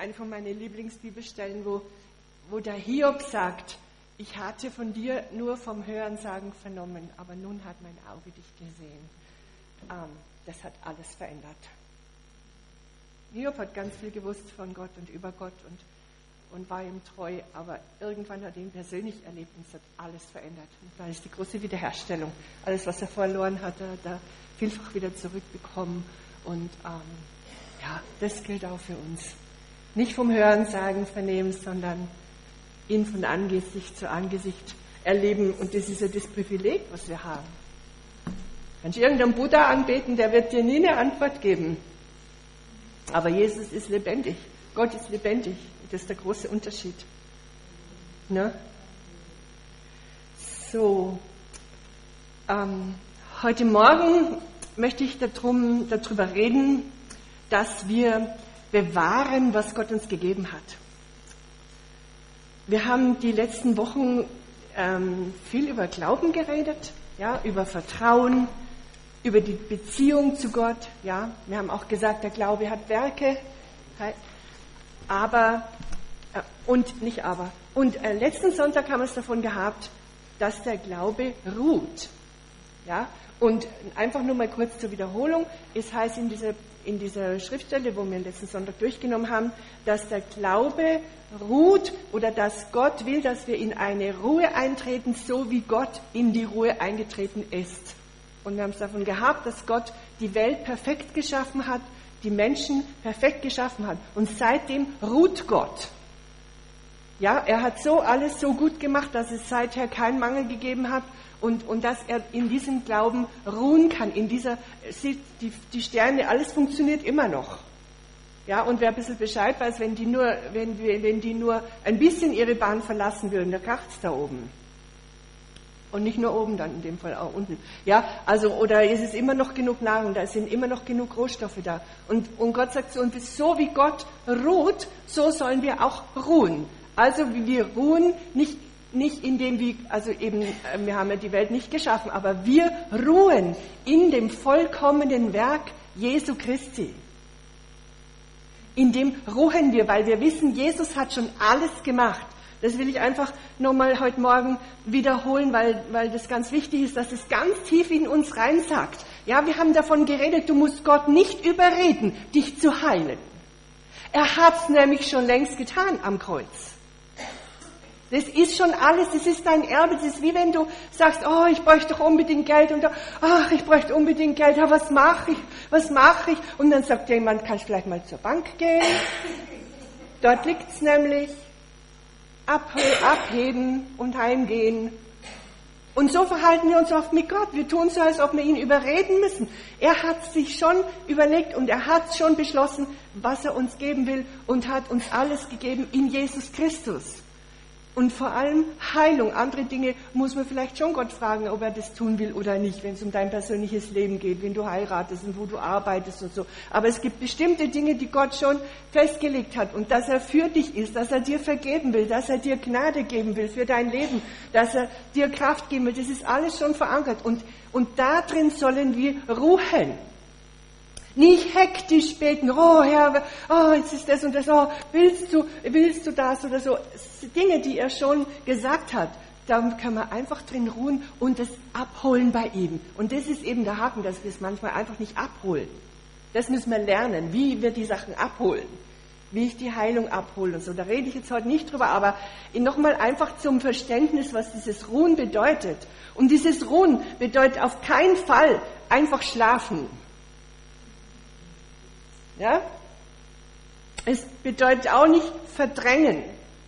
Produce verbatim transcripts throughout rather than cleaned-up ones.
eine von meinen Lieblingsbibelstellen, wo, wo der Hiob sagt, ich hatte von dir nur vom Hörensagen vernommen, aber nun hat mein Auge dich gesehen. Ähm, das hat alles verändert. Hiob hat ganz viel gewusst von Gott und über Gott und, und war ihm treu, aber irgendwann hat er ihn persönlich erlebt und es hat alles verändert. Und da ist die große Wiederherstellung. Alles, was er verloren hat, hat er vielfach wieder zurückbekommen. Und ähm, ja, das gilt auch für uns. Nicht vom Hörensagen vernehmen, sondern ihn von Angesicht zu Angesicht erleben. Und das ist ja das Privileg, was wir haben. Kannst du irgendeinen Buddha anbeten, der wird dir nie eine Antwort geben. Aber Jesus ist lebendig. Gott ist lebendig. Das ist der große Unterschied. Ne? So, ähm, heute Morgen möchte ich darum, darüber reden, dass wir bewahren, was Gott uns gegeben hat. Wir haben die letzten Wochen ähm, viel über Glauben geredet, ja, über Vertrauen, über die Beziehung zu Gott. Ja. Wir haben auch gesagt, der Glaube hat Werke, aber, äh, und nicht aber. Und äh, letzten Sonntag haben wir es davon gehabt, dass der Glaube ruht. Ja. Und einfach nur mal kurz zur Wiederholung, es heißt in dieser, in dieser Schriftstelle, wo wir letzten Sonntag durchgenommen haben, dass der Glaube ruht oder dass Gott will, dass wir in eine Ruhe eintreten, so wie Gott in die Ruhe eingetreten ist. Und wir haben es davon gehabt, dass Gott die Welt perfekt geschaffen hat, die Menschen perfekt geschaffen hat. Und seitdem ruht Gott. Ja, er hat so alles so gut gemacht, dass es seither keinen Mangel gegeben hat. Und, und dass er in diesem Glauben ruhen kann, in dieser, sieht die, die Sterne, alles funktioniert immer noch. Ja, und wer ein bisschen Bescheid weiß, wenn die nur, wenn, wenn die nur ein bisschen ihre Bahn verlassen würden, da kracht's da oben. Und nicht nur oben dann, in dem Fall auch unten. Ja, also, oder ist es immer noch genug Nahrung, da sind immer noch genug Rohstoffe da. Und, und Gott sagt so, und so wie Gott ruht, so sollen wir auch ruhen. Also, wie wir ruhen, nicht Nicht indem wir, also eben, wir haben ja die Welt nicht geschaffen, aber wir ruhen in dem vollkommenen Werk Jesu Christi. In dem ruhen wir, weil wir wissen, Jesus hat schon alles gemacht. Das will ich einfach nochmal heute Morgen wiederholen, weil, weil das ganz wichtig ist, dass es ganz tief in uns reinsagt. Ja, wir haben davon geredet, du musst Gott nicht überreden, dich zu heilen. Er hat's nämlich schon längst getan am Kreuz. Das ist schon alles, das ist dein Erbe. Das ist wie wenn du sagst, oh, ich bräuchte doch unbedingt Geld und ach, ich bräuchte unbedingt Geld, ja, was mache ich, was mache ich? Und dann sagt jemand, kannst du vielleicht mal zur Bank gehen? Dort liegt's nämlich, abheben und heimgehen. Und so verhalten wir uns oft mit Gott. Wir tun so, als ob wir ihn überreden müssen. Er hat sich schon überlegt und er hat schon beschlossen, was er uns geben will und hat uns alles gegeben in Jesus Christus. Und vor allem Heilung. Andere Dinge muss man vielleicht schon Gott fragen, ob er das tun will oder nicht, wenn es um dein persönliches Leben geht, wenn du heiratest und wo du arbeitest und so. Aber es gibt bestimmte Dinge, die Gott schon festgelegt hat und dass er für dich ist, dass er dir vergeben will, dass er dir Gnade geben will für dein Leben, dass er dir Kraft geben will. Das ist alles schon verankert und, und da drin sollen wir ruhen. Nicht hektisch beten, oh Herr, oh, jetzt ist das und das, oh, willst du, willst du das oder so. Dinge, die er schon gesagt hat, da kann man einfach drin ruhen und das abholen bei ihm. Und das ist eben der Haken, dass wir es manchmal einfach nicht abholen. Das müssen wir lernen, wie wir die Sachen abholen, wie ich die Heilung abhole und so. Da rede ich jetzt heute nicht drüber, aber nochmal einfach zum Verständnis, was dieses Ruhen bedeutet. Und dieses Ruhen bedeutet auf keinen Fall einfach schlafen. Ja? Es bedeutet auch nicht verdrängen.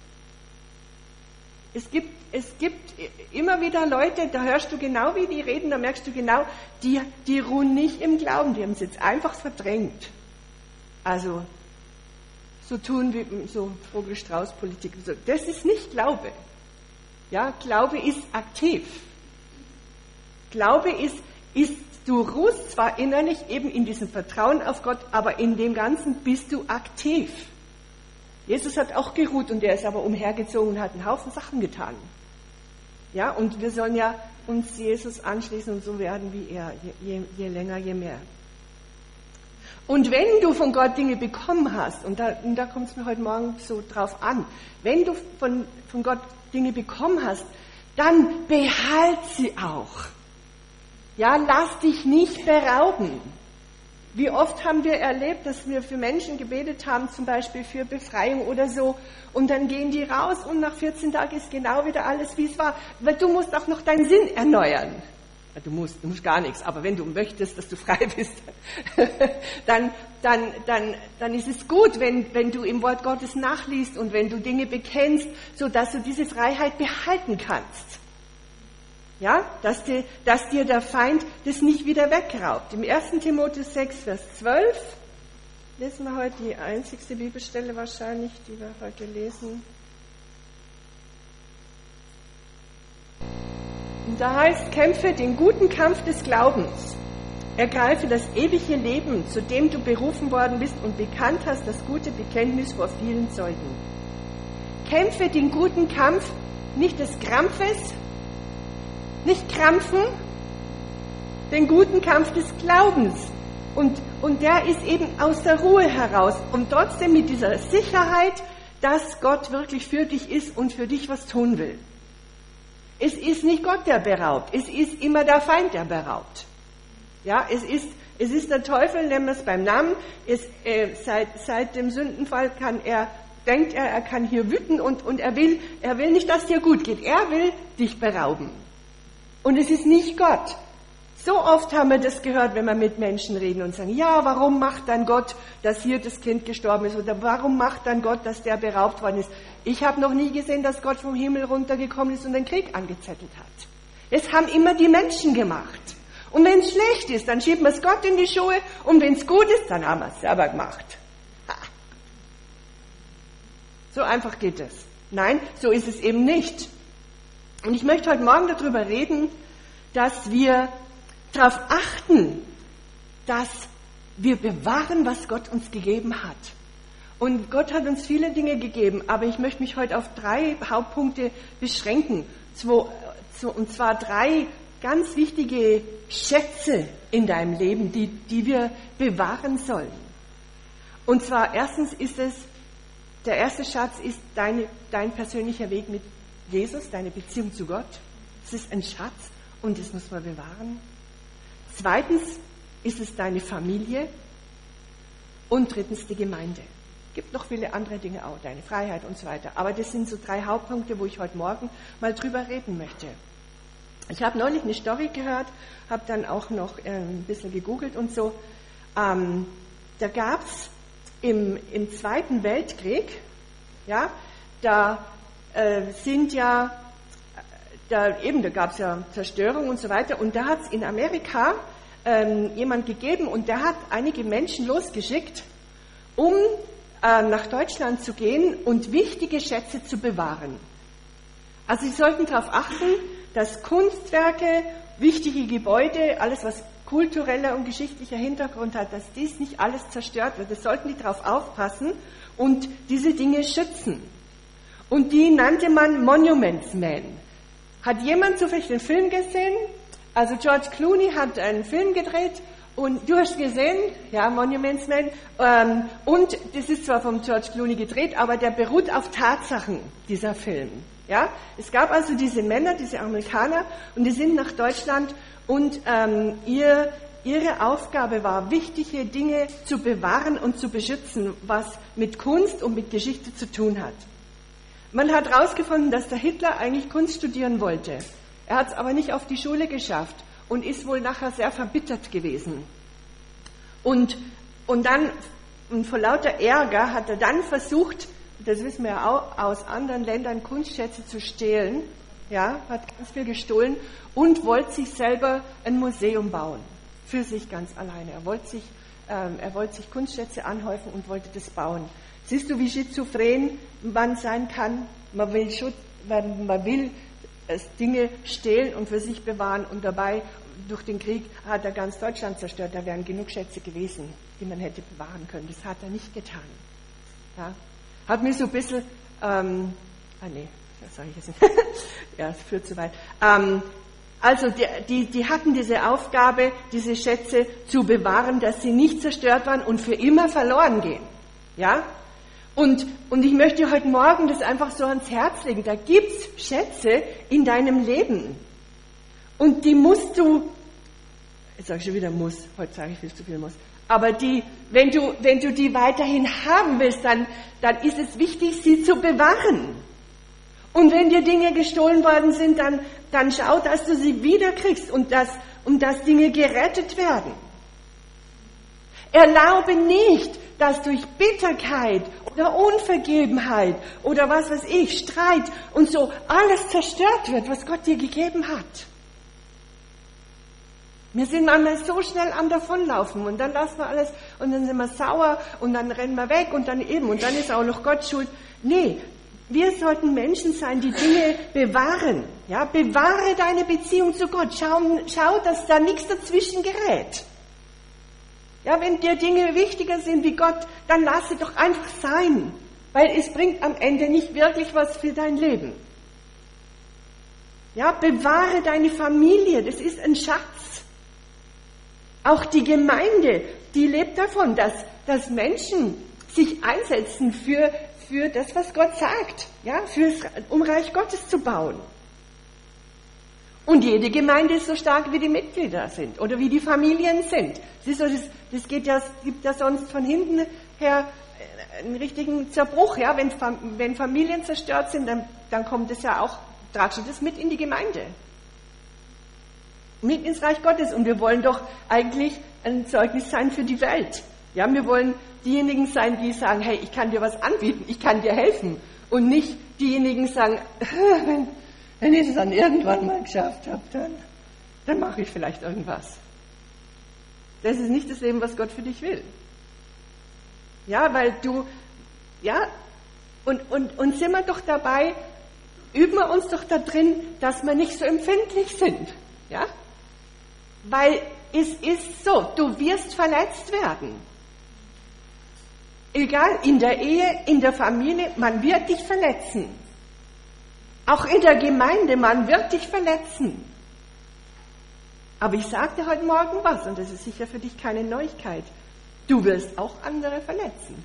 Es gibt, es gibt immer wieder Leute, da hörst du genau, wie die reden, da merkst du genau, die, die ruhen nicht im Glauben, die haben es jetzt einfach verdrängt. Also, so tun wie, so Vogel-Strauß-Politik. So. Das ist nicht Glaube. Ja, Glaube ist aktiv. Glaube ist, ist Du ruhst zwar innerlich eben in diesem Vertrauen auf Gott, aber in dem Ganzen bist du aktiv. Jesus hat auch geruht und er ist aber umhergezogen und hat einen Haufen Sachen getan. Ja, und wir sollen ja uns Jesus anschließen und so werden wie er, je, je länger, je mehr. Und wenn du von Gott Dinge bekommen hast, und da, und da kommt es mir heute Morgen so drauf an, wenn du von, von Gott Dinge bekommen hast, dann behalt sie auch. Ja, lass dich nicht berauben. Wie oft haben wir erlebt, dass wir für Menschen gebetet haben, zum Beispiel für Befreiung oder so, und dann gehen die raus und nach vierzehn Tagen ist genau wieder alles, wie es war. Weil du musst auch noch deinen Sinn erneuern. Du musst, du musst gar nichts, aber wenn du möchtest, dass du frei bist, dann, dann, dann, dann ist es gut, wenn, wenn du im Wort Gottes nachliest und wenn du Dinge bekennst, so dass du diese Freiheit behalten kannst. Ja, dass dir, dass dir der Feind das nicht wieder wegraubt. Im ersten Timotheus sechs, Vers zwölf lesen wir heute die einzigste Bibelstelle wahrscheinlich, die wir heute lesen. Und da heißt, kämpfe den guten Kampf des Glaubens. Ergreife das ewige Leben, zu dem du berufen worden bist und bekannt hast das gute Bekenntnis vor vielen Zeugen. Kämpfe den guten Kampf nicht des Krampfes, nicht krampfen, den guten Kampf des Glaubens. Und, und der ist eben aus der Ruhe heraus und trotzdem mit dieser Sicherheit, dass Gott wirklich für dich ist und für dich was tun will. Es ist nicht Gott, der beraubt. Es ist immer der Feind, der beraubt. Ja, es ist, es ist der Teufel, nennen wir es beim Namen. Es, äh, seit, seit dem Sündenfall kann er, denkt er, er kann hier wüten und, und er will, er will nicht, dass dir gut geht. Er will dich berauben. Und es ist nicht Gott. So oft haben wir das gehört, wenn wir mit Menschen reden und sagen, ja, warum macht dann Gott, dass hier das Kind gestorben ist? Oder warum macht dann Gott, dass der beraubt worden ist? Ich habe noch nie gesehen, dass Gott vom Himmel runtergekommen ist und den Krieg angezettelt hat. Es haben immer die Menschen gemacht. Und wenn es schlecht ist, dann schieben wir es Gott in die Schuhe. Und wenn es gut ist, dann haben wir es selber gemacht. Ha. So einfach geht es. Nein, so ist es eben nicht. Und ich möchte heute Morgen darüber reden, dass wir darauf achten, dass wir bewahren, was Gott uns gegeben hat. Und Gott hat uns viele Dinge gegeben, aber ich möchte mich heute auf drei Hauptpunkte beschränken. Und zwar drei ganz wichtige Schätze in deinem Leben, die, die wir bewahren sollen. Und zwar erstens ist es, der erste Schatz ist deine, dein persönlicher Weg mit Jesus, deine Beziehung zu Gott. Das ist ein Schatz und das muss man bewahren. Zweitens ist es deine Familie und drittens die Gemeinde. Es gibt noch viele andere Dinge auch, deine Freiheit und so weiter. Aber das sind so drei Hauptpunkte, wo ich heute Morgen mal drüber reden möchte. Ich habe neulich eine Story gehört, habe dann auch noch ein bisschen gegoogelt und so. Ähm, da gab es im, im Zweiten Weltkrieg, ja, da äh, sind ja Da, eben, da gab es ja Zerstörung und so weiter. Und da hat es in Amerika ähm, jemand gegeben und der hat einige Menschen losgeschickt, um äh, nach Deutschland zu gehen und wichtige Schätze zu bewahren. Also sie sollten darauf achten, dass Kunstwerke, wichtige Gebäude, alles was kultureller und geschichtlicher Hintergrund hat, dass dies nicht alles zerstört wird. Das sollten die darauf aufpassen und diese Dinge schützen. Und die nannte man Monuments Men. Hat jemand zufällig den Film gesehen? Also George Clooney hat einen Film gedreht und du hast gesehen, ja, Monuments Men, ähm, und das ist zwar vom George Clooney gedreht, aber der beruht auf Tatsachen, dieser Film. Ja, es gab also diese Männer, diese Amerikaner, und die sind nach Deutschland und ähm, ihr, ihre Aufgabe war, wichtige Dinge zu bewahren und zu beschützen, was mit Kunst und mit Geschichte zu tun hat. Man hat herausgefunden, dass der Hitler eigentlich Kunst studieren wollte. Er hat es aber nicht auf die Schule geschafft und ist wohl nachher sehr verbittert gewesen. Und, und dann, und vor lauter Ärger, hat er dann versucht, das wissen wir ja auch aus anderen Ländern, Kunstschätze zu stehlen. Ja, hat ganz viel gestohlen und wollte sich selber ein Museum bauen. Für sich ganz alleine. Er wollte sich, ähm, er wollte sich Kunstschätze anhäufen und wollte das bauen. Siehst du, wie schizophren man sein kann? Man will, Schutz, man, man will Dinge stehlen und für sich bewahren und dabei durch den Krieg hat er ganz Deutschland zerstört. Da wären genug Schätze gewesen, die man hätte bewahren können. Das hat er nicht getan. Ja? Hat mir so ein bisschen, ähm, ah nee, das sage ich jetzt nicht, ja, es führt zu weit. Ähm, Also die, die, die hatten diese Aufgabe, diese Schätze zu bewahren, dass sie nicht zerstört waren und für immer verloren gehen. Ja? Und, und ich möchte heute Morgen das einfach so ans Herz legen. Da gibt's Schätze in deinem Leben. Und die musst du, jetzt sage ich schon wieder muss, heute sage ich viel zu viel muss, aber die, wenn du, wenn du die weiterhin haben willst, dann, dann ist es wichtig, sie zu bewahren. Und wenn dir Dinge gestohlen worden sind, dann, dann schau, dass du sie wiederkriegst und dass, und dass Dinge gerettet werden. Erlaube nicht, dass durch Bitterkeit oder Unvergebenheit oder was weiß ich, Streit und so alles zerstört wird, was Gott dir gegeben hat. Wir sind manchmal so schnell am Davonlaufen und dann lassen wir alles und dann sind wir sauer und dann rennen wir weg und dann eben und dann ist auch noch Gott schuld. Nee, wir sollten Menschen sein, die Dinge bewahren. Ja, bewahre deine Beziehung zu Gott. Schau, schau, dass da nichts dazwischen gerät. Ja, wenn dir Dinge wichtiger sind wie Gott, dann lass sie doch einfach sein. Weil es bringt am Ende nicht wirklich was für dein Leben. Ja, bewahre deine Familie. Das ist ein Schatz. Auch die Gemeinde, die lebt davon, dass, dass Menschen sich einsetzen für, für das, was Gott sagt, ja, fürs, um Reich Gottes zu bauen. Und jede Gemeinde ist so stark, wie die Mitglieder sind oder wie die Familien sind. Siehst du, das, das geht ja, gibt ja sonst von hinten her einen richtigen Zerbruch. Ja? Wenn, wenn Familien zerstört sind, dann, dann kommt es ja auch, tratscht das mit in die Gemeinde. Mit ins Reich Gottes. Und wir wollen doch eigentlich ein Zeugnis sein für die Welt. Ja, wir wollen diejenigen sein, die sagen, hey, ich kann dir was anbieten, ich kann dir helfen. Und nicht diejenigen sagen, wenn, wenn ich es dann irgendwann mal geschafft habe, dann, dann mache ich vielleicht irgendwas. Das ist nicht das Leben, was Gott für dich will. Ja, weil du, ja, und, und, und sind wir doch dabei, üben wir uns doch da drin, dass wir nicht so empfindlich sind. Ja? Weil es ist so, du wirst verletzt werden. Egal, in der Ehe, in der Familie, man wird dich verletzen. Auch in der Gemeinde, man wird dich verletzen. Aber ich sage dir heute Morgen was, und das ist sicher für dich keine Neuigkeit. Du wirst auch andere verletzen.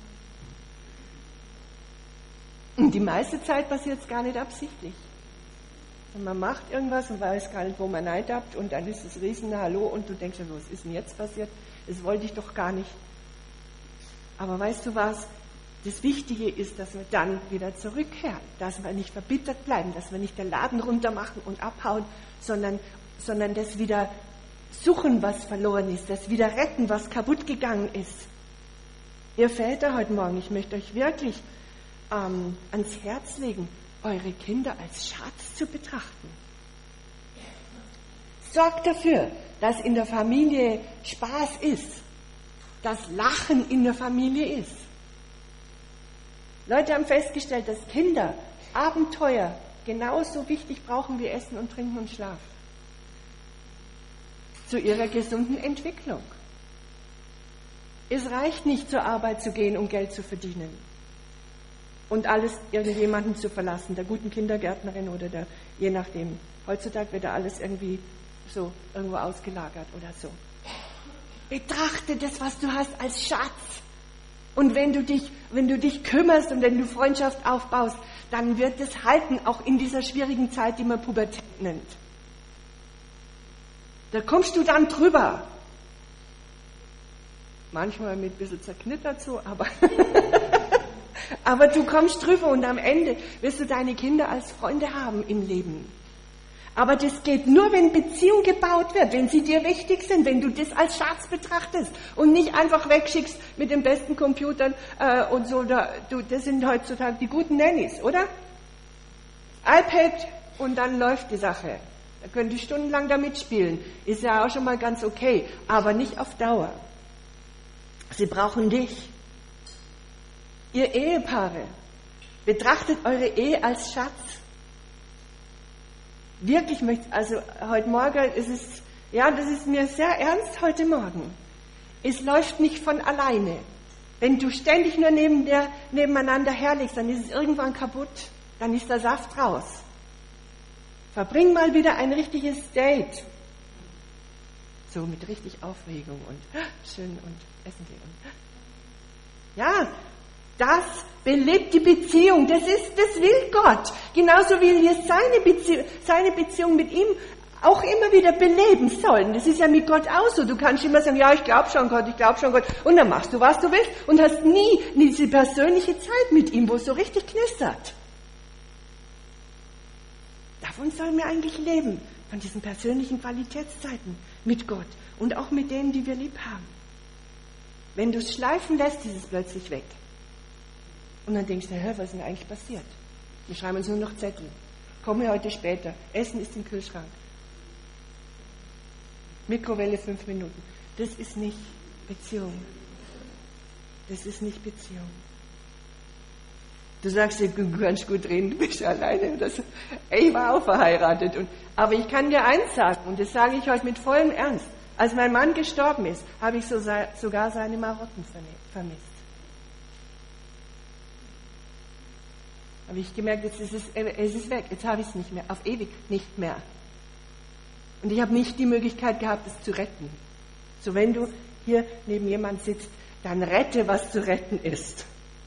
Und die meiste Zeit passiert es gar nicht absichtlich. Und man macht irgendwas und weiß gar nicht, wo man neidappt, und dann ist es riesen Hallo und du denkst, was ist denn jetzt passiert? Das wollte ich doch gar nicht. Aber weißt du was? Das Wichtige ist, dass wir dann wieder zurückkehren, dass wir nicht verbittert bleiben, dass wir nicht den Laden runter machen und abhauen, sondern, sondern das wieder suchen, was verloren ist, das wieder retten, was kaputt gegangen ist. Ihr Väter heute Morgen, ich möchte euch wirklich ähm, ans Herz legen, eure Kinder als Schatz zu betrachten. Sorgt dafür, dass in der Familie Spaß ist, dass Lachen in der Familie ist. Leute haben festgestellt, dass Kinder Abenteuer genauso wichtig brauchen wie Essen und Trinken und Schlaf. Zu ihrer gesunden Entwicklung. Es reicht nicht, zur Arbeit zu gehen, um Geld zu verdienen und alles irgendjemanden zu verlassen, der guten Kindergärtnerin oder der, je nachdem. Heutzutage wird da alles irgendwie so irgendwo ausgelagert oder so. Betrachte das, was du hast, als Schatz. Und wenn du dich, wenn du dich kümmerst und wenn du Freundschaft aufbaust, dann wird es halten, auch in dieser schwierigen Zeit, die man Pubertät nennt. Da kommst du dann drüber. Manchmal mit ein bisschen zerknittert so, aber, aber du kommst drüber und am Ende wirst du deine Kinder als Freunde haben im Leben. Aber das geht nur, wenn Beziehung gebaut wird, wenn sie dir wichtig sind, wenn du das als Schatz betrachtest und nicht einfach wegschickst mit den besten Computern äh, und so. Da, du, das sind heutzutage die guten Nannies, oder? iPad und dann läuft die Sache. Da können die stundenlang damit spielen. Ist ja auch schon mal ganz okay, aber nicht auf Dauer. Sie brauchen dich. Ihr Ehepaare, betrachtet eure Ehe als Schatz. Wirklich möchte, also heute Morgen, es ist, ja, das ist mir sehr ernst heute Morgen. Es läuft nicht von alleine. Wenn du ständig nur neben der, nebeneinander herlegst, dann ist es irgendwann kaputt. Dann ist der Saft raus. Verbring mal wieder ein richtiges Date. So mit richtig Aufregung und schön und essen gehen. Ja, das belebt die Beziehung. Das ist, das will Gott. Genauso wie wir seine Beziehung, seine Beziehung mit ihm auch immer wieder beleben sollen. Das ist ja mit Gott auch so. Du kannst immer sagen, ja, ich glaube schon Gott, ich glaube schon Gott. Und dann machst du, was du willst und hast nie diese persönliche Zeit mit ihm, wo es so richtig knistert. Davon sollen wir eigentlich leben. Von diesen persönlichen Qualitätszeiten mit Gott und auch mit denen, die wir lieb haben. Wenn du es schleifen lässt, ist es plötzlich weg. Und dann denkst du, hä, was ist denn eigentlich passiert? Wir schreiben uns nur noch Zettel. Komme heute später. Essen ist im Kühlschrank. Mikrowelle fünf Minuten. Das ist nicht Beziehung. Das ist nicht Beziehung. Du sagst dir, du kannst gut reden, du bist alleine oder so. Ich war auch verheiratet. Und, aber ich kann dir eins sagen, und das sage ich heute mit vollem Ernst. Als mein Mann gestorben ist, habe ich so, sogar seine Marotten vermisst. Habe ich gemerkt, jetzt ist es, es ist weg, jetzt habe ich es nicht mehr, auf ewig nicht mehr. Und ich habe nicht die Möglichkeit gehabt, es zu retten. So, wenn du hier neben jemand sitzt, dann rette, was zu retten ist.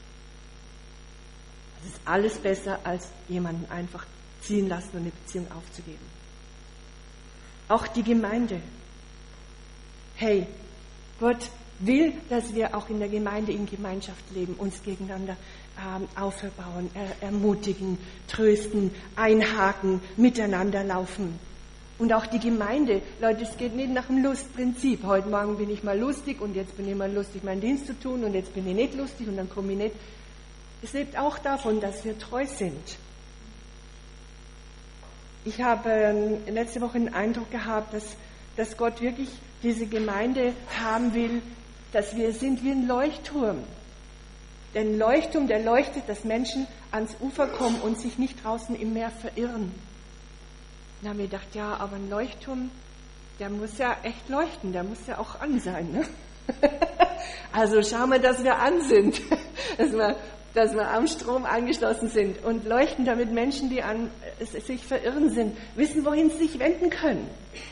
Das ist alles besser, als jemanden einfach ziehen lassen und eine Beziehung aufzugeben. Auch die Gemeinde. Hey, Gott will, dass wir auch in der Gemeinde in Gemeinschaft leben, uns gegeneinander ähm, aufbauen, er, ermutigen, trösten, einhaken, miteinander laufen. Und auch die Gemeinde, Leute, es geht nicht nach dem Lustprinzip. Heute Morgen bin ich mal lustig und jetzt bin ich mal lustig, meinen Dienst zu tun und jetzt bin ich nicht lustig und dann komme ich nicht. Es lebt auch davon, dass wir treu sind. Ich habe ähm, letzte Woche den Eindruck gehabt, dass, dass Gott wirklich diese Gemeinde haben will, dass wir sind wie ein Leuchtturm. Denn ein Leuchtturm, der leuchtet, dass Menschen ans Ufer kommen und sich nicht draußen im Meer verirren. Dann habe ich gedacht, ja, aber ein Leuchtturm, der muss ja echt leuchten, der muss ja auch an sein. Ne? Also schauen wir, dass wir an sind, dass wir, dass wir am Strom angeschlossen sind und leuchten, damit Menschen, die an sich verirren sind, wissen, wohin sie sich wenden können.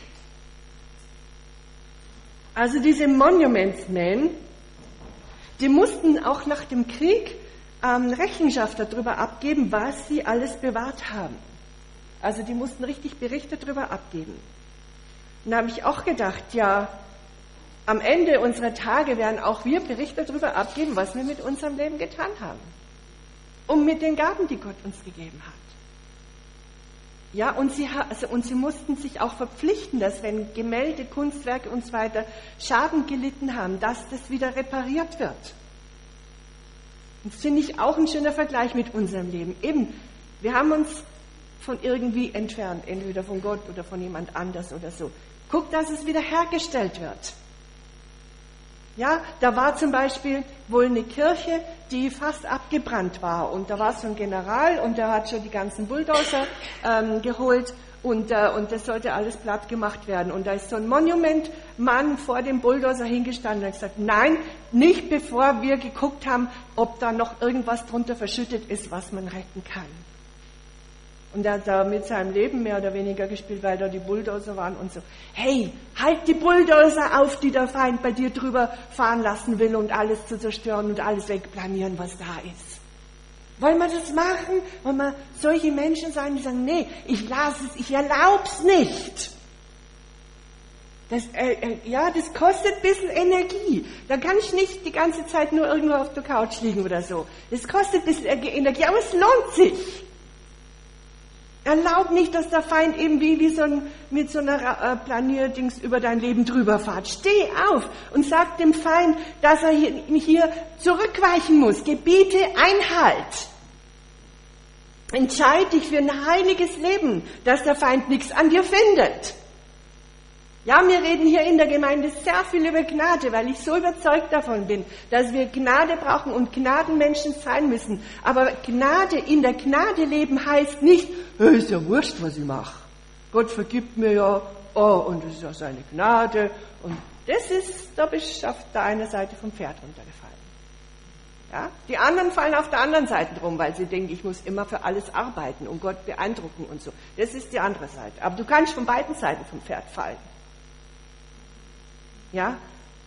Also diese Monuments Men, die mussten auch nach dem Krieg ähm, Rechenschaft darüber abgeben, was sie alles bewahrt haben. Also die mussten richtig Berichte darüber abgeben. Und da habe ich auch gedacht, ja, am Ende unserer Tage werden auch wir Berichte darüber abgeben, was wir mit unserem Leben getan haben. Und mit den Gaben, die Gott uns gegeben hat. Ja, und sie, also, und sie mussten sich auch verpflichten, dass wenn Gemälde, Kunstwerke und so weiter Schaden gelitten haben, dass das wieder repariert wird. Und das finde ich auch ein schöner Vergleich mit unserem Leben. Eben, wir haben uns von irgendwie entfernt, entweder von Gott oder von jemand anders oder so. Guck, dass es wieder hergestellt wird. Ja, da war zum Beispiel wohl eine Kirche, die fast abgebrannt war. Und da war so ein General und der hat schon die ganzen Bulldozer ähm, geholt und, äh, und das sollte alles platt gemacht werden. Und da ist so ein Monumentmann vor dem Bulldozer hingestanden und hat gesagt, nein, nicht bevor wir geguckt haben, ob da noch irgendwas drunter verschüttet ist, was man retten kann. Und er hat da mit seinem Leben mehr oder weniger gespielt, weil da die Bulldozer waren und so. Hey, halt die Bulldozer auf, die der Feind bei dir drüber fahren lassen will und alles zu zerstören und alles wegplanieren, was da ist. Wollen wir das machen? Wollen wir solche Menschen sein, die sagen, nee, ich lasse es, ich erlaub's nicht. Das, äh, äh, ja, das kostet ein bisschen Energie. Da kann ich nicht die ganze Zeit nur irgendwo auf der Couch liegen oder so. Das kostet ein bisschen Energie, aber es lohnt sich. Erlaub nicht, dass der Feind eben wie, wie so ein, mit so einer äh, Planierdings über dein Leben drüber fährt. Steh auf und sag dem Feind, dass er hier, hier zurückweichen muss. Gebiete Einhalt. Entscheid dich für ein heiliges Leben, dass der Feind nichts an dir findet. Ja, wir reden hier in der Gemeinde sehr viel über Gnade, weil ich so überzeugt davon bin, dass wir Gnade brauchen und Gnadenmenschen sein müssen. Aber Gnade, in der Gnade leben heißt nicht, hey, ist ja wurscht, was ich mache. Gott vergibt mir ja, oh, und das ist ja seine Gnade. Und das ist, da bist du auf der einen Seite vom Pferd runtergefallen. Ja? Die anderen fallen auf der anderen Seite drum, weil sie denken, ich muss immer für alles arbeiten und Gott beeindrucken und so. Das ist die andere Seite. Aber du kannst von beiden Seiten vom Pferd fallen. Ja?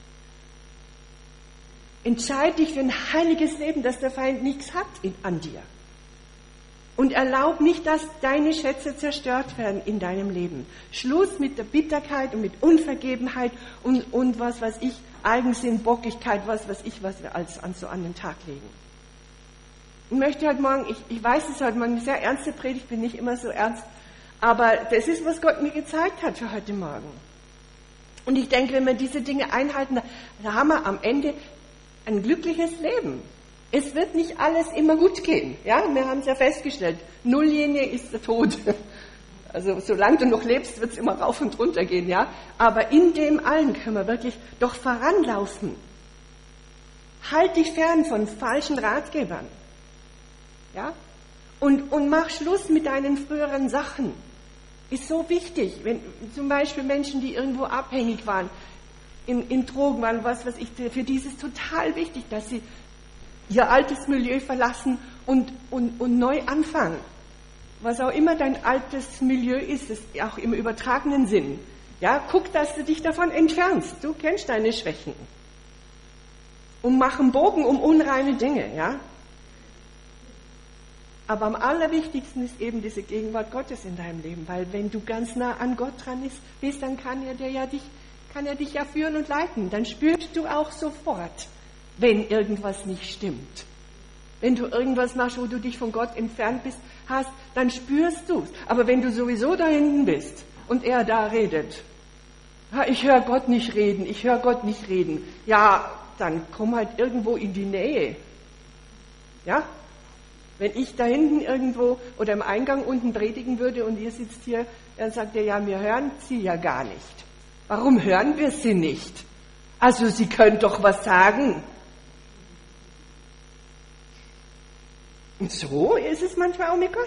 Entscheide dich für ein heiliges Leben, dass der Feind nichts hat in, an dir. Und erlaub nicht, dass deine Schätze zerstört werden in deinem Leben. Schluss mit der Bitterkeit und mit Unvergebenheit und, und was weiß ich, Eigensinn, Bockigkeit, was weiß ich, was wir als an, so an den Tag legen. Ich möchte heute Morgen, ich, ich weiß, es ist heute Morgen eine sehr ernste Predigt, ich bin nicht immer so ernst, aber das ist, was Gott mir gezeigt hat für heute Morgen. Und ich denke, wenn wir diese Dinge einhalten, da, da haben wir am Ende ein glückliches Leben. Es wird nicht alles immer gut gehen. Ja, wir haben es ja festgestellt. Nulllinie ist der Tod. Also solange du noch lebst, wird es immer rauf und runter gehen. Ja, aber in dem allen können wir wirklich doch voranlaufen. Halt dich fern von falschen Ratgebern. Ja, und und mach Schluss mit deinen früheren Sachen. Ist so wichtig. Wenn zum Beispiel Menschen, die irgendwo abhängig waren, in, in Drogen waren, was weiß ich, für die ist es total wichtig, dass sie ihr altes Milieu verlassen und, und, und neu anfangen. Was auch immer dein altes Milieu ist, ist auch im übertragenen Sinn. Ja, guck, dass du dich davon entfernst. Du kennst deine Schwächen. Und mach einen Bogen um unreine Dinge, ja. Aber am allerwichtigsten ist eben diese Gegenwart Gottes in deinem Leben, weil wenn du ganz nah an Gott dran bist, dann kann er dir ja dich, kann er dich ja führen und leiten. Dann spürst du auch sofort, wenn irgendwas nicht stimmt. Wenn du irgendwas machst, wo du dich von Gott entfernt bist, hast, dann spürst du es. Aber wenn du sowieso da hinten bist und er da redet, ja, ich höre Gott nicht reden, ich höre Gott nicht reden, ja, dann komm halt irgendwo in die Nähe. Ja? Wenn ich da hinten irgendwo oder im Eingang unten predigen würde und ihr sitzt hier, dann sagt er, ja, wir hören sie ja gar nicht. Warum hören wir sie nicht? Also sie können doch was sagen. Und so ist es manchmal auch mit Gott.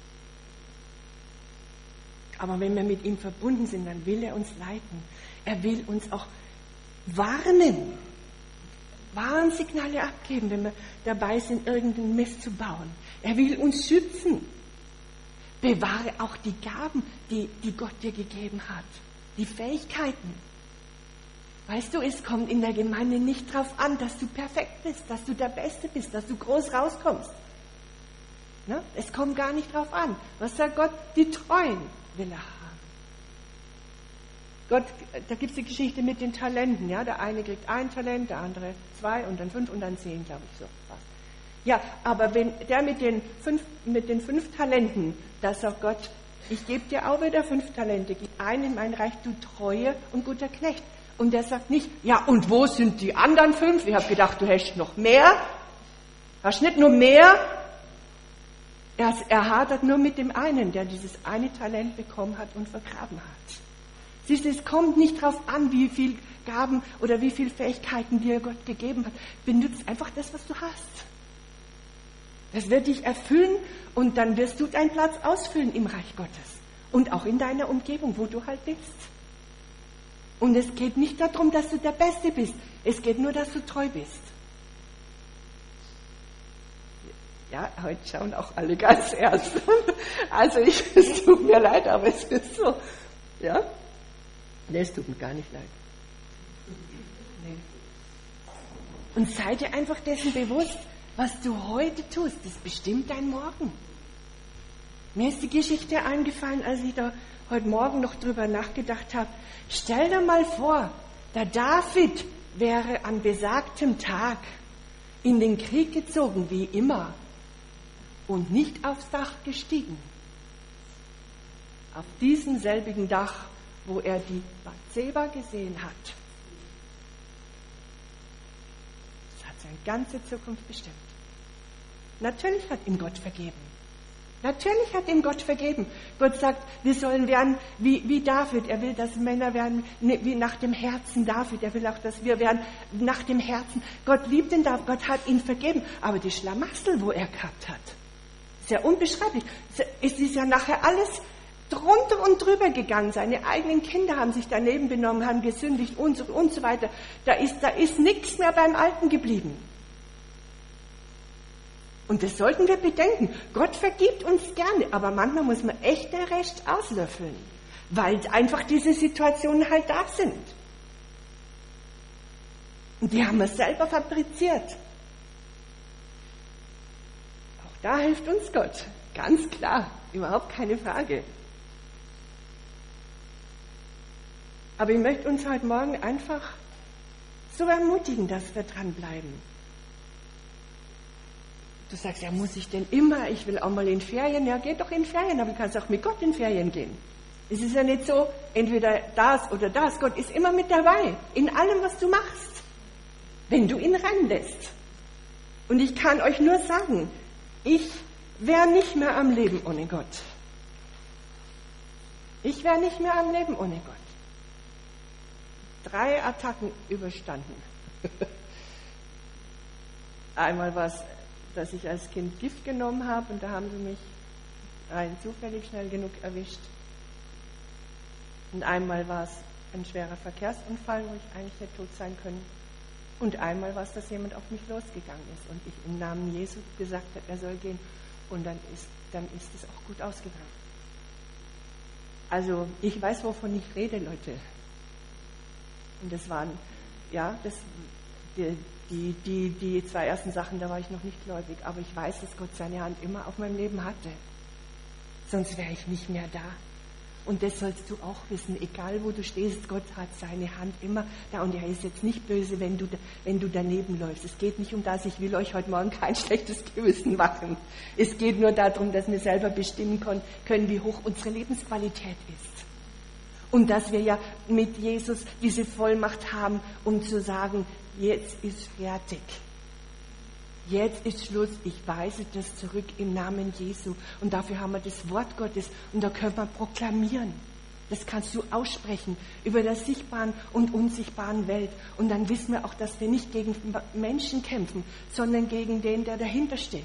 Aber wenn wir mit ihm verbunden sind, dann will er uns leiten. Er will uns auch warnen. Warnsignale abgeben, wenn wir dabei sind, irgendeinen Mist zu bauen. Er will uns schützen. Bewahre auch die Gaben, die, die Gott dir gegeben hat. Die Fähigkeiten. Weißt du, es kommt in der Gemeinde nicht darauf an, dass du perfekt bist, dass du der Beste bist, dass du groß rauskommst. Ne? Es kommt gar nicht darauf an. Was sagt Gott? Die Treuen will er haben. Gott, da gibt es die Geschichte mit den Talenten. Ja? Der eine kriegt ein Talent, der andere zwei und dann fünf und dann zehn, glaube ich, so fast. Ja, aber wenn der mit den fünf, mit den fünf Talenten, da sagt Gott, ich gebe dir auch wieder fünf Talente, gib einen in mein Reich, du treuer und guter Knecht. Und der sagt nicht, ja, und wo sind die anderen fünf? Ich habe gedacht, du hast noch mehr. Hast nicht nur mehr. Er, er hadert nur mit dem einen, der dieses eine Talent bekommen hat und vergraben hat. Siehst du, es kommt nicht darauf an, wie viel Gaben oder wie viele Fähigkeiten dir Gott gegeben hat. Benutze einfach das, was du hast. Das wird dich erfüllen und dann wirst du deinen Platz ausfüllen im Reich Gottes. Und auch in deiner Umgebung, wo du halt bist. Und es geht nicht darum, dass du der Beste bist. Es geht nur, dass du treu bist. Ja, heute schauen auch alle ganz ernst. Also ich, es tut mir leid, aber es ist so. Ja? Nee, es tut mir gar nicht leid. Nee. Und sei dir einfach dessen bewusst, was du heute tust, das bestimmt dein Morgen. Mir ist die Geschichte eingefallen, als ich da heute Morgen noch drüber nachgedacht habe. Stell dir mal vor, der David wäre an besagtem Tag in den Krieg gezogen, wie immer, und nicht aufs Dach gestiegen. Auf diesem selbigen Dach, wo er die Bathseba gesehen hat. Das hat seine ganze Zukunft bestimmt. Natürlich hat ihm Gott vergeben. Natürlich hat ihm Gott vergeben. Gott sagt, wir sollen werden wie, wie David. Er will, dass Männer werden wie nach dem Herzen David. Er will auch, dass wir werden nach dem Herzen. Gott liebt den David. Gott hat ihn vergeben. Aber die Schlamassel, wo er gehabt hat, ist ja unbeschreiblich. Es ist ja nachher alles drunter und drüber gegangen. Seine eigenen Kinder haben sich daneben benommen, haben gesündigt und so, und so weiter. Da ist, da ist nichts mehr beim Alten geblieben. Und das sollten wir bedenken. Gott vergibt uns gerne, aber manchmal muss man echt der Recht auslöffeln, weil einfach diese Situationen halt da sind. Und die haben wir selber fabriziert. Auch da hilft uns Gott, ganz klar, überhaupt keine Frage. Aber ich möchte uns heute Morgen einfach so ermutigen, dass wir dranbleiben. Du sagst, ja, muss ich denn immer, ich will auch mal in Ferien, ja, geh doch in Ferien, aber du kannst auch mit Gott in Ferien gehen. Es ist ja nicht so, entweder das oder das, Gott ist immer mit dabei, in allem, was du machst, wenn du ihn ranlässt. Und ich kann euch nur sagen, ich wäre nicht mehr am Leben ohne Gott. Ich wäre nicht mehr am Leben ohne Gott. Drei Attacken überstanden. Einmal war es, dass ich als Kind Gift genommen habe und da haben sie mich rein zufällig schnell genug erwischt. Und einmal war es ein schwerer Verkehrsunfall, wo ich eigentlich hätte tot sein können. Und einmal war es, dass jemand auf mich losgegangen ist und ich im Namen Jesu gesagt habe, er soll gehen. Und dann ist, dann ist es auch gut ausgegangen. Also ich weiß, wovon ich rede, Leute. Und das waren, ja, das, die, die, die, die zwei ersten Sachen, da war ich noch nicht gläubig, aber ich weiß, dass Gott seine Hand immer auf meinem Leben hatte. Sonst wäre ich nicht mehr da. Und das sollst du auch wissen, egal wo du stehst, Gott hat seine Hand immer da und er ist jetzt nicht böse, wenn du, wenn du daneben läufst. Es geht nicht um das, ich will euch heute Morgen kein schlechtes Gewissen machen. Es geht nur darum, dass wir selber bestimmen können, wie hoch unsere Lebensqualität ist. Und dass wir ja mit Jesus diese Vollmacht haben, um zu sagen, jetzt ist fertig. Jetzt ist Schluss, ich weise das zurück im Namen Jesu. Und dafür haben wir das Wort Gottes und da können wir proklamieren. Das kannst du aussprechen über der sichtbaren und unsichtbaren Welt. Und dann wissen wir auch, dass wir nicht gegen Menschen kämpfen, sondern gegen den, der dahinter steht.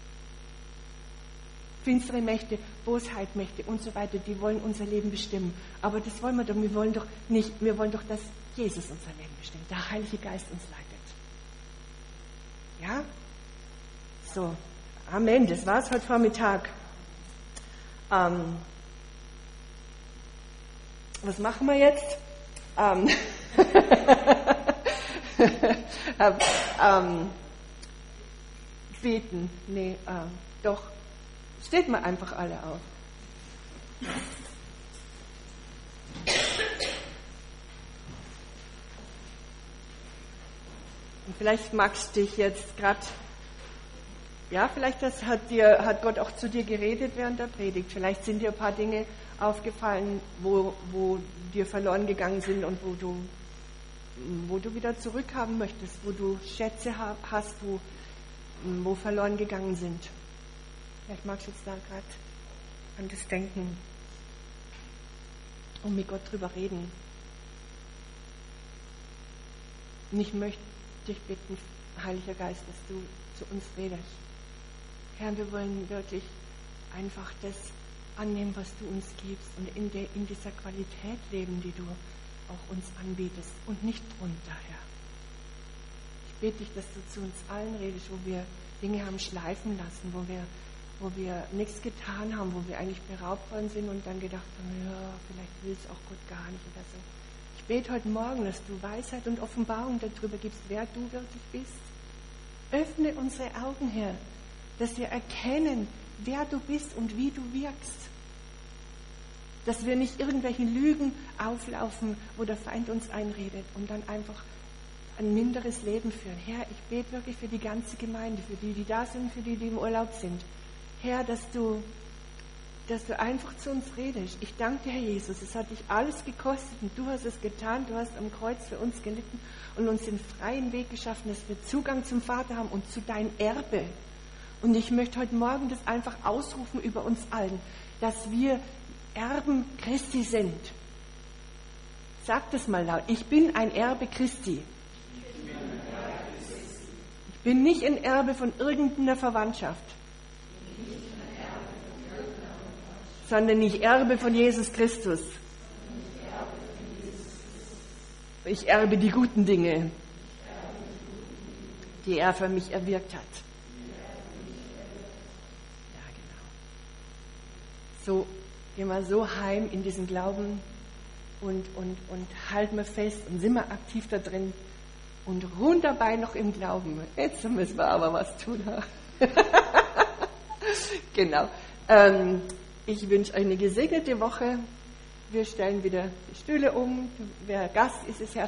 Finstere Mächte, Bosheitmächte und so weiter, die wollen unser Leben bestimmen. Aber das wollen wir doch, wir wollen doch nicht, wir wollen doch, dass Jesus unser Leben bestimmt, der Heilige Geist uns leitet. Ja? So, Amen, das war's heute Vormittag. Ähm, was machen wir jetzt? Ähm, ähm, beten, nee, ähm, doch. Steht mal einfach alle auf. Und vielleicht magst du dich jetzt gerade, ja, vielleicht das hat, dir, hat Gott auch zu dir geredet während der Predigt. Vielleicht sind dir ein paar Dinge aufgefallen, wo, wo dir verloren gegangen sind und wo du, wo du wieder zurückhaben möchtest, wo du Schätze hast, wo, wo verloren gegangen sind. Vielleicht magst du jetzt da gerade an das denken und mit Gott drüber reden. Und ich möchte dich bitten, Heiliger Geist, dass du zu uns redest. Herr, wir wollen wirklich einfach das annehmen, was du uns gibst und in, der, in dieser Qualität leben, die du auch uns anbietest und nicht drunter, Herr. Ich bitte dich, dass du zu uns allen redest, wo wir Dinge haben schleifen lassen, wo wir wo wir nichts getan haben, wo wir eigentlich beraubt worden sind und dann gedacht haben, ja, vielleicht will es auch Gott gar nicht oder so. Ich bete heute Morgen, dass du Weisheit und Offenbarung darüber gibst, wer du wirklich bist. Öffne unsere Augen, Herr, dass wir erkennen, wer du bist und wie du wirkst. Dass wir nicht irgendwelchen Lügen auflaufen, wo der Feind uns einredet und dann einfach ein minderes Leben führen. Herr, ich bete wirklich für die ganze Gemeinde, für die, die da sind, für die, die im Urlaub sind. Herr, dass du, dass du einfach zu uns redest. Ich danke dir, Herr Jesus, es hat dich alles gekostet und du hast es getan, du hast am Kreuz für uns gelitten und uns den freien Weg geschaffen, dass wir Zugang zum Vater haben und zu deinem Erbe. Und ich möchte heute Morgen das einfach ausrufen über uns allen, dass wir Erben Christi sind. Sag das mal laut. Ich bin ein Erbe Christi. Ich bin nicht ein Erbe von irgendeiner Verwandtschaft, sondern ich erbe von Jesus Christus. Ich erbe die guten Dinge, die er für mich erwirkt hat. so gehen wir so heim in diesen Glauben und, und, und halten wir fest und sind wir aktiv da drin und ruhen dabei noch im Glauben. Jetzt müssen wir aber was tun. Genau. Ähm, ich wünsche euch eine gesegnete Woche. Wir stellen wieder die Stühle um. Wer Gast ist, ist herzlich